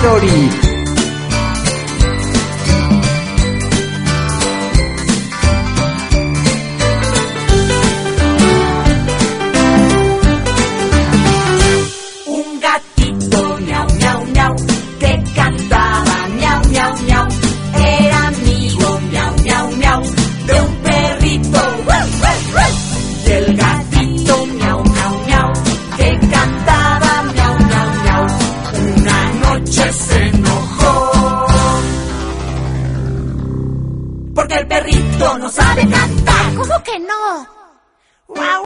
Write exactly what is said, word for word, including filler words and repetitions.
Story. Un gatito miau, miau, miau, que cantaba miau, miau, miau. Era amigo miau, miau, miau, de un perrito. ¡Ruff, ruff, ruff! Y el gatito miau, miau, miau, que cantaba miau, miau, miau. Una noche se enojó porque el perrito no sabe cantar. ¿Cómo que no?